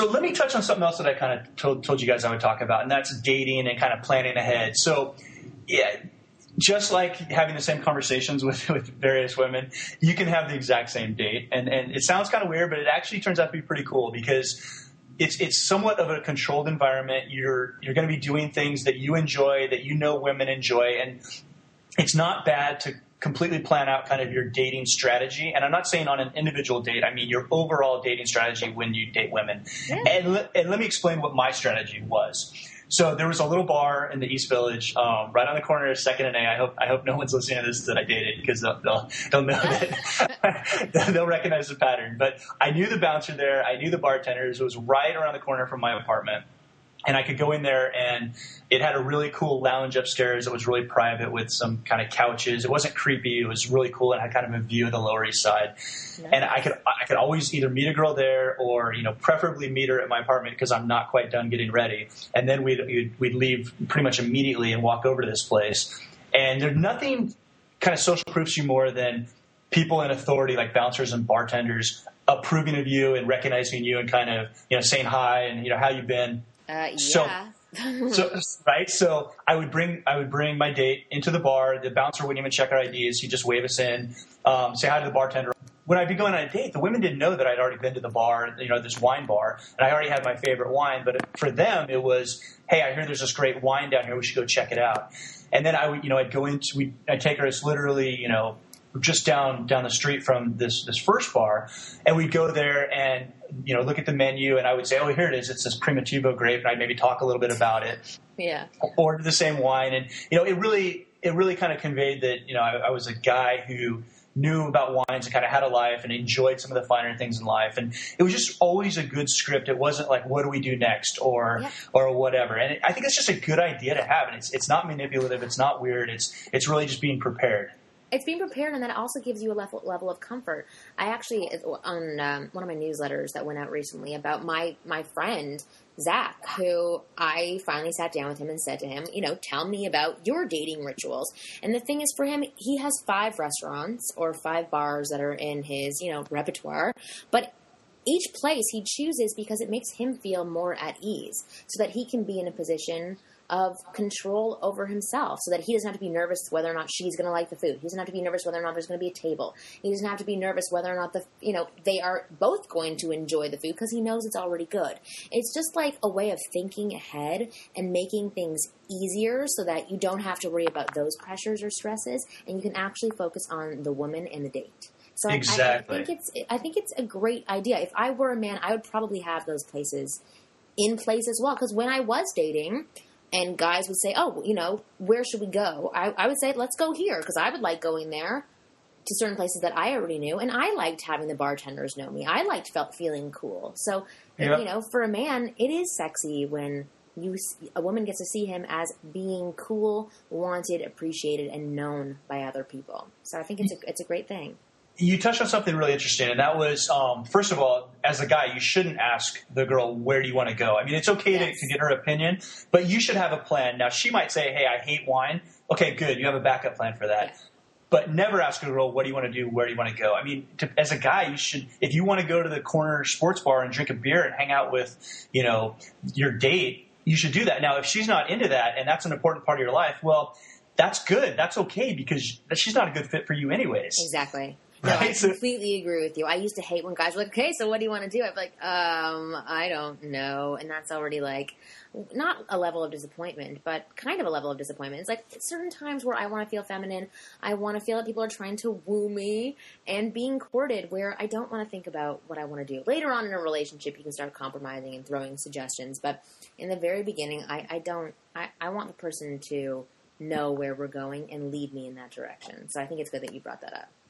So let me touch on something else that I kind of told you guys I would talk about, and that's dating and kind of planning ahead. So, yeah, just like having the same conversations with various women, you can have the exact same date. And it sounds kind of weird, but it actually turns out to be pretty cool because it's somewhat of a controlled environment. You're going to be doing things that you enjoy, that you know women enjoy, and it's not bad to completely plan out kind of your dating strategy. And I'm not saying on an individual date. I mean your overall dating strategy when you date women. Yeah. And let me explain what my strategy was. So there was a little bar in the East Village, right on the corner of 2nd and A. I hope no one's listening to this that I dated because they'll know that they'll recognize the pattern. But I knew the bouncer there. I knew the bartenders. It was right around the corner from my apartment. And I could go in there, and it had a really cool lounge upstairs. It was really private with some kind of couches. It wasn't creepy. It was really cool, and had kind of a view of the Lower East Side. Nice. And I could always either meet a girl there or, preferably meet her at my apartment because I'm not quite done getting ready. And then we'd leave pretty much immediately and walk over to this place. And there's nothing kind of social proofs you more than people in authority like bouncers and bartenders approving of you and recognizing you and kind of, saying hi and, how you've been. Yeah. So right. So I would bring my date into the bar. The bouncer wouldn't even check our IDs. He'd just wave us in, say hi to the bartender. When I'd be going on a date, the women didn't know that I'd already been to the bar, this wine bar, and I already had my favorite wine. But for them, it was, hey, I hear there's this great wine down here. We should go check it out. And then I'd take her. It's literally, just down the street from this first bar, and we'd go there and look at the menu, and I would say, oh, here it is, it's this Primitivo grape, and I'd maybe talk a little bit about it. Yeah. Order the same wine, and it really kind of conveyed that I was a guy who knew about wines and kind of had a life and enjoyed some of the finer things in life, and it was just always a good script. It wasn't like, what do we do next or whatever. And I think it's just a good idea to have, and it's not manipulative, it's not weird, it's really just being prepared. It's being prepared, and that also gives you a level of comfort. I actually, on one of my newsletters that went out recently about my friend, Zach, who I finally sat down with him and said to him, tell me about your dating rituals. And the thing is, for him, he has 5 restaurants or 5 bars that are in his, repertoire. But each place he chooses because it makes him feel more at ease so that he can be in a position of control over himself so that he doesn't have to be nervous whether or not she's going to like the food. He doesn't have to be nervous whether or not there's going to be a table. He doesn't have to be nervous whether or not they are both going to enjoy the food because he knows it's already good. It's just like a way of thinking ahead and making things easier so that you don't have to worry about those pressures or stresses, and you can actually focus on the woman and the date. So exactly. I think it's a great idea. If I were a man, I would probably have those places in place as well, because when I was dating, and guys would say, oh, where should we go? I would say, let's go here, because I would like going there to certain places that I already knew. And I liked having the bartenders know me. I liked feeling cool. So, for a man, it is sexy when a woman gets to see him as being cool, wanted, appreciated, and known by other people. So I think it's a great thing. You touched on something really interesting, and that was, first of all, as a guy, you shouldn't ask the girl, where do you want to go? I mean, it's okay to get her opinion, but you should have a plan. Now, she might say, hey, I hate wine. Okay, good. You have a backup plan for that. Yeah. But never ask a girl, what do you want to do? Where do you want to go? I mean, as a guy, you should, if you want to go to the corner sports bar and drink a beer and hang out with, your date, you should do that. Now, if she's not into that and that's an important part of your life, well, that's good. That's okay, because she's not a good fit for you anyways. Exactly. No, I completely agree with you. I used to hate when guys were like, okay, so what do you want to do? I'd be like, I don't know. And that's already like, not a level of disappointment, but kind of a level of disappointment. It's like certain times where I want to feel feminine. I want to feel that people are trying to woo me and being courted, where I don't want to think about what I want to do. Later on in a relationship, you can start compromising and throwing suggestions. But in the very beginning, I want the person to know where we're going and lead me in that direction. So I think it's good that you brought that up.